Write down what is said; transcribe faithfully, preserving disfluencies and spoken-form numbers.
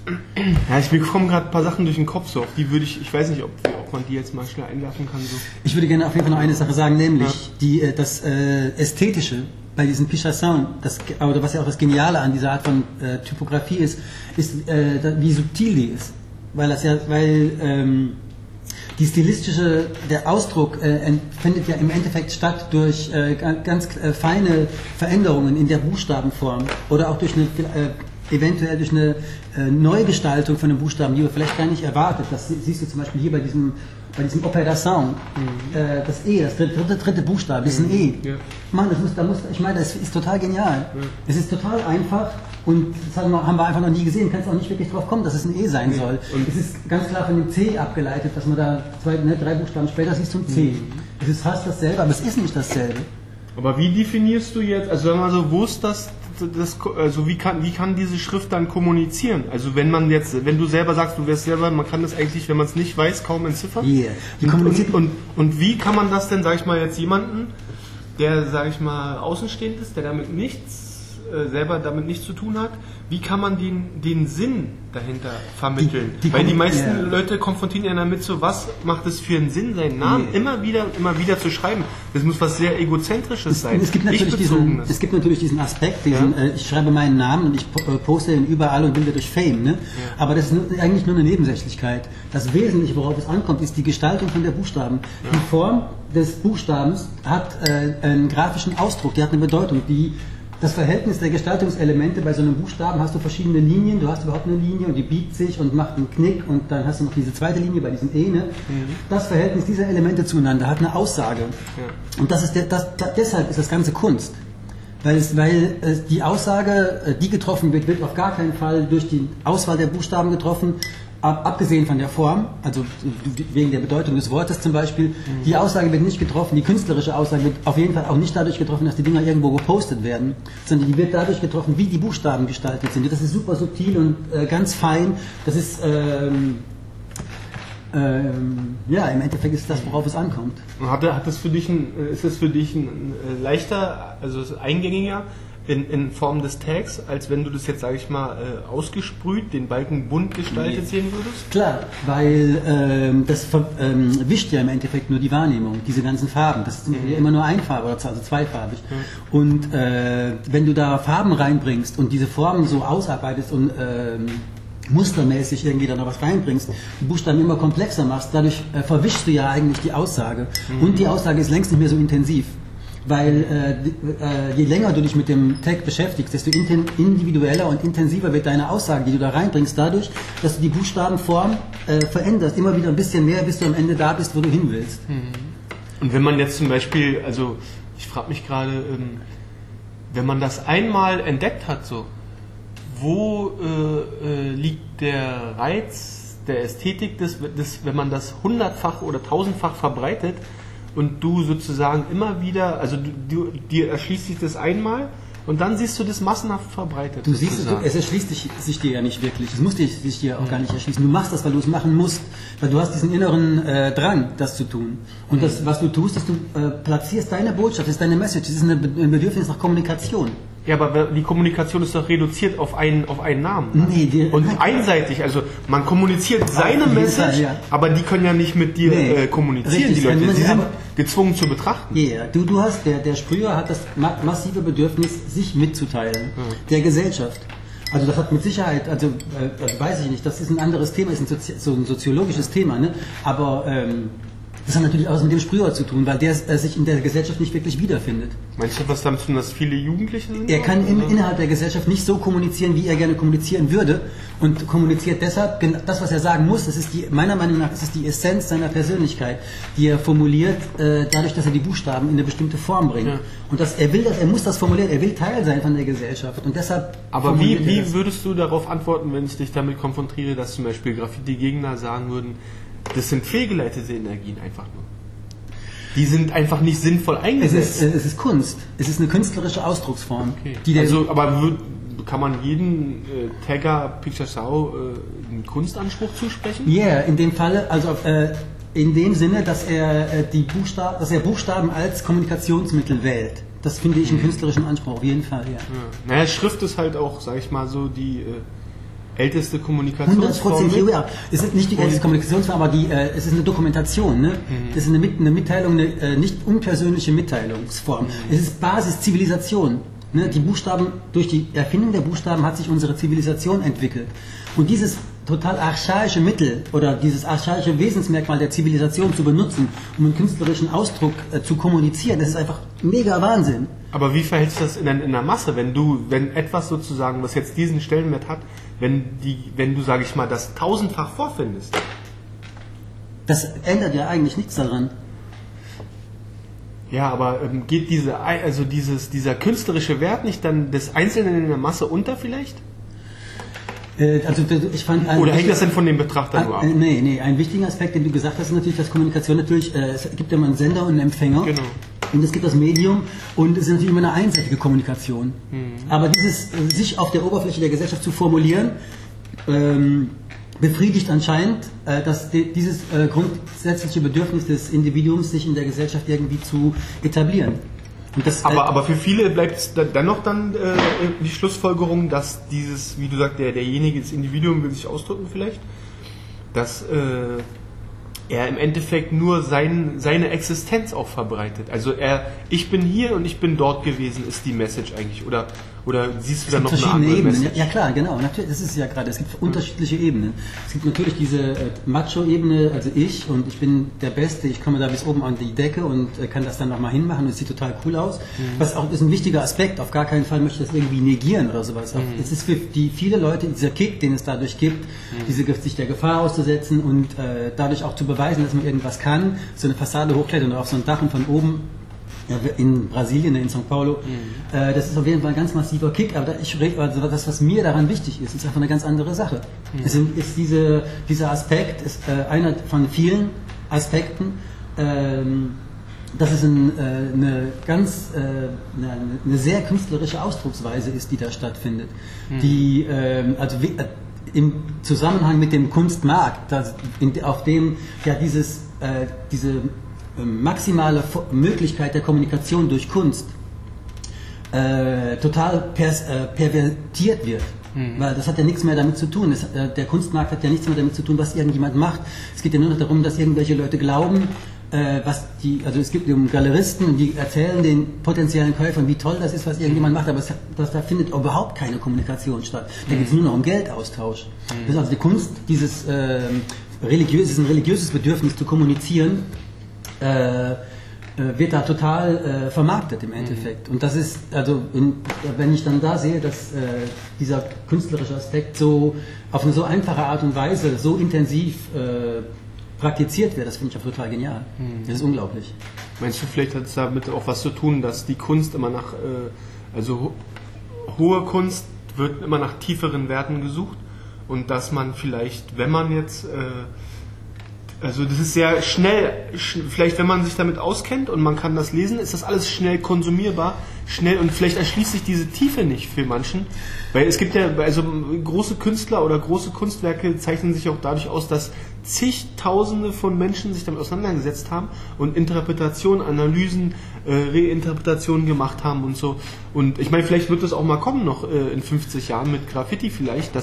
Ja, ich, mir kommen gerade ein paar Sachen durch den Kopf, so auf die würde ich, ich weiß nicht, ob, ob man die jetzt mal schnell einwerfen kann. So. Ich würde gerne auf jeden Fall noch eine Sache sagen, nämlich ja. die, das äh, Ästhetische bei diesem Pichasson, das, oder was ja auch das Geniale an dieser Art von äh, Typografie ist, ist äh, wie subtil die ist. Weil das ja, weil ähm, die stilistische, der Ausdruck äh, findet ja im Endeffekt statt durch äh, ganz äh, feine Veränderungen in der Buchstabenform oder auch durch eine, äh, eventuell durch eine äh, Neugestaltung von den Buchstaben, die man vielleicht gar nicht erwartet. Das siehst du zum Beispiel hier bei diesem, bei diesem Opération. Mhm. Äh, das E, das dritte, dritte, dritte Buchstabe, ist ein E. Ja. Mann, das muss, da muss, ich meine, das ist total genial. Ja. Es ist total einfach. Und das haben wir, haben wir einfach noch nie gesehen, kannst auch nicht wirklich drauf kommen, dass es ein E sein soll. Und es ist ganz klar von dem C abgeleitet, dass man da zwei, ne, drei Buchstaben später siehst du ein C. Mhm. Es ist fast dasselbe, aber es ist nicht dasselbe. Aber wie definierst du jetzt, also sagen wir mal so, wo ist das, das also wie kann, wie kann diese Schrift dann kommunizieren? Also wenn man jetzt, wenn du selber sagst, du wärst selber, man kann das eigentlich, wenn man es nicht weiß, kaum entziffern. Yeah. Die und, und, und, und wie kann man das denn, sag ich mal, jetzt jemanden, der, sag ich mal, außenstehend ist, der damit nichts selber damit nichts zu tun hat, wie kann man den, den Sinn dahinter vermitteln? Die, die Weil die meisten yeah. Leute konfrontieren ja damit so, was macht es für einen Sinn, seinen Namen yeah. immer wieder und immer wieder zu schreiben? Das muss was sehr Egozentrisches es, sein. Es gibt, natürlich diesen, es gibt natürlich diesen Aspekt, diesen, ja? äh, ich schreibe meinen Namen und ich poste ihn überall und bin dadurch Fame. Ne? Ja. Aber das ist nur, eigentlich nur eine Nebensächlichkeit. Das Wesentliche, worauf es ankommt, ist die Gestaltung von der Buchstaben. Ja. Die Form des Buchstabens hat äh, einen grafischen Ausdruck, die hat eine Bedeutung, die das Verhältnis der Gestaltungselemente bei so einem Buchstaben, hast du verschiedene Linien, du hast überhaupt eine Linie und die biegt sich und macht einen Knick und dann hast du noch diese zweite Linie bei diesem E. Ne? Mhm. Das Verhältnis dieser Elemente zueinander hat eine Aussage. Ja. Und das ist der, das, das, deshalb ist das Ganze Kunst. Weil, es, weil äh, die Aussage, die getroffen wird, wird auf gar keinen Fall durch die Auswahl der Buchstaben getroffen, ab, abgesehen von der Form, also wegen der Bedeutung des Wortes zum Beispiel. Mhm. Die Aussage wird nicht getroffen, die künstlerische Aussage wird auf jeden Fall auch nicht dadurch getroffen, dass die Dinger irgendwo gepostet werden, sondern die wird dadurch getroffen, wie die Buchstaben gestaltet sind. Das ist super subtil und äh, ganz fein. Das ist ähm, ähm, ja, im Endeffekt ist das, worauf es ankommt. Hat, hat das für dich ein, ist das für dich ein, ein leichter, also eingängiger in, in Form des Tags, als wenn du das jetzt, sage ich mal, äh, ausgesprüht, den Balken bunt gestaltet nee. sehen würdest? Klar, weil ähm, das ähm, wischt ja im Endeffekt nur die Wahrnehmung, diese ganzen Farben. Das ist mhm. ja immer nur einfarbig, also zweifarbig. Mhm. Und äh, wenn du da Farben reinbringst und diese Formen so ausarbeitest und ähm, mustermäßig irgendwie da noch was reinbringst, die Buchstaben immer komplexer machst, dadurch äh, verwischst du ja eigentlich die Aussage. Mhm. Und die Aussage ist längst nicht mehr so intensiv. Weil äh, äh, je länger du dich mit dem Tag beschäftigst, desto individueller und intensiver wird deine Aussage, die du da reinbringst, dadurch, dass du die Buchstabenform äh, veränderst, immer wieder ein bisschen mehr, bis du am Ende da bist, wo du hin willst. Und wenn man jetzt zum Beispiel, also ich frage mich gerade, ähm, wenn man das einmal entdeckt hat, so, wo äh, äh, liegt der Reiz der Ästhetik, des, des, wenn man das hundertfach oder tausendfach verbreitet, und du sozusagen immer wieder, also du, du, dir erschließt sich das einmal und dann siehst du das massenhaft verbreitet. Du siehst, du, es erschließt sich, sich dir ja nicht wirklich. Es muss dich, sich dir auch gar nicht erschließen. Du machst das, weil du es machen musst, weil du hast diesen inneren äh, Drang, das zu tun. Und das, was du tust, ist, du äh, platzierst deine Botschaft, das ist deine Message, das ist eine, ein Bedürfnis nach Kommunikation. Ja, aber die Kommunikation ist doch reduziert auf einen, auf einen Namen. Nee, die, und einseitig, also man kommuniziert seine Message, Fall, ja. aber die können ja nicht mit dir nee, äh, kommunizieren, richtig, die Leute. Sie sind gezwungen zu betrachten. Ja, yeah, du, du hast, der, der Sprüher hat das ma- massive Bedürfnis, sich mitzuteilen, hm. der Gesellschaft. Also das hat mit Sicherheit, also äh, weiß ich nicht, das ist ein anderes Thema, ist ein, Sozi- so ein soziologisches Thema, ne? Aber ähm, das hat natürlich auch mit dem Sprüher zu tun, weil der äh, sich in der Gesellschaft nicht wirklich wiederfindet. Meinst du, was damit zu tun, dass viele Jugendliche sind? Er kann in, innerhalb der Gesellschaft nicht so kommunizieren, wie er gerne kommunizieren würde und kommuniziert deshalb, das, was er sagen muss, das ist die, meiner Meinung nach, das ist die Essenz seiner Persönlichkeit, die er formuliert, äh, dadurch, dass er die Buchstaben in eine bestimmte Form bringt. Ja. Und das, er will das, er muss das formulieren, er will Teil sein von der Gesellschaft und deshalb. Aber wie, wie würdest du darauf antworten, wenn ich dich damit konfrontiere, dass zum Beispiel Graffiti-Gegner sagen würden, das sind fehlgeleitete Energien einfach nur. Die sind einfach nicht sinnvoll eingesetzt. Es ist, es ist Kunst. Es ist eine künstlerische Ausdrucksform. Okay. Die also, aber kann man jedem äh, Tagger Picasso äh, einen Kunstanspruch zusprechen? Ja, yeah, in dem Falle, also äh, in dem Sinne, dass er äh, die Buchstaben, dass er Buchstaben als Kommunikationsmittel wählt. Das finde ich einen künstlerischen Anspruch auf jeden Fall. Ja. Ja. Naja, Schrift ist halt auch, sag ich mal so, die äh, älteste hundert Kommunikationsform Prozent, mit. ja. Es ist nicht die älteste Kommunikationsform, aber die, äh, es ist eine Dokumentation. Ne? Mhm. Es ist eine, Mit- eine Mitteilung, eine äh, nicht unpersönliche Mitteilungsform. Mhm. Es ist Basis Zivilisation. Ne? Die Buchstaben, durch die Erfindung der Buchstaben hat sich unsere Zivilisation entwickelt. Und dieses total archaische Mittel oder dieses archaische Wesensmerkmal der Zivilisation zu benutzen, um einen künstlerischen Ausdruck äh, zu kommunizieren, das ist einfach mega Wahnsinn. Aber wie verhält sich das in der, in der Masse, wenn du, wenn etwas sozusagen, was jetzt diesen Stellenwert hat, wenn die, wenn du, sage ich mal, das tausendfach vorfindest? Das ändert ja eigentlich nichts daran. Ja, aber ähm, geht diese, also dieses, dieser künstlerische Wert nicht dann des Einzelnen in der Masse unter vielleicht? Äh, also ich fand Oder hängt das denn von dem Betrachter ein, nur ab? Äh, nee, nee, ein wichtiger Aspekt, den du gesagt hast, ist natürlich, dass Kommunikation natürlich, äh, es gibt immer einen Sender und einen Empfänger. Genau. Und es gibt das Medium und es ist natürlich immer eine einseitige Kommunikation. Mhm. Aber dieses, äh, sich auf der Oberfläche der Gesellschaft zu formulieren, ähm, befriedigt anscheinend äh, dass die, dieses äh, grundsätzliche Bedürfnis des Individuums, sich in der Gesellschaft irgendwie zu etablieren. Und das, aber, äh, aber für viele bleibt es dennoch dann äh, die Schlussfolgerung, dass dieses, wie du sagst, der, derjenige, das Individuum will sich ausdrücken vielleicht, dass äh, er im Endeffekt nur sein, seine Existenz auch verbreitet. Also er, ich bin hier und ich bin dort gewesen, ist die Message eigentlich. Oder, oder siehst du da noch eine andere Ebenen. Message? Ja, ja klar, genau. Natürlich, das ist es ja gerade. Es gibt unterschiedliche Ebenen. Es gibt natürlich diese äh, Macho-Ebene, also ich und ich bin der Beste, ich komme da bis oben an die Decke und äh, kann das dann nochmal hinmachen und es sieht total cool aus. Mhm. Was auch ist ein wichtiger Aspekt. Auf gar keinen Fall möchte ich das irgendwie negieren oder sowas. Mhm. Es ist für die viele Leute dieser Kick, den es dadurch gibt, mhm. diese, sich der Gefahr auszusetzen und äh, dadurch auch zu beweisen, dass man irgendwas kann, so eine Fassade hochklettern oder auf so ein Dach und von oben in Brasilien, in São Paulo, mhm. äh, das ist auf jeden Fall ein ganz massiver Kick, aber ich, also das, was mir daran wichtig ist, ist einfach eine ganz andere Sache. Mhm. Es ist diese, dieser Aspekt ist äh, einer von vielen Aspekten, ähm, dass es ein, äh, eine ganz äh, eine, eine sehr künstlerische Ausdrucksweise ist, die da stattfindet, mhm. die ähm, also äh, im Zusammenhang mit dem Kunstmarkt, das, in, auf dem ja dieses, äh, diese äh, maximale Möglichkeit der Kommunikation durch Kunst äh, total pers, äh, pervertiert wird. Mhm. Weil das hat ja nichts mehr damit zu tun. Das, äh, der Kunstmarkt hat ja nichts mehr damit zu tun, was irgendjemand macht. Es geht ja nur noch darum, dass irgendwelche Leute glauben, äh, was die, also es gibt um Galeristen, die erzählen den potenziellen Käufern, wie toll das ist, was irgendjemand macht, aber es, das, da findet überhaupt keine Kommunikation statt. Da geht es nur noch um Geldaustausch. Mhm. Das ist also die Kunst, dieses äh, religiös, ein religiöses Bedürfnis zu kommunizieren, äh, wird da total äh, vermarktet im Endeffekt. Mhm. Und das ist, also in, wenn ich dann da sehe, dass äh, dieser künstlerische Aspekt so auf eine so einfache Art und Weise, so intensiv äh, praktiziert wird, das finde ich auch total genial. Mhm. Das ist unglaublich. Meinst du, vielleicht hat es damit auch was zu tun, dass die Kunst immer nach, äh, also ho hohe Kunst wird immer nach tieferen Werten gesucht und dass man vielleicht, wenn man jetzt, äh, also das ist sehr schnell, sch vielleicht wenn man sich damit auskennt und man kann das lesen, ist das alles schnell konsumierbar, schnell und vielleicht erschließt sich diese Tiefe nicht für manchen, weil es gibt ja, also große Künstler oder große Kunstwerke zeichnen sich auch dadurch aus, dass zigtausende von Menschen sich damit auseinandergesetzt haben und Interpretationen, Analysen, äh, Reinterpretationen gemacht haben und so. Und ich meine, vielleicht wird das auch mal kommen noch äh, in fünfzig Jahren mit Graffiti vielleicht, dass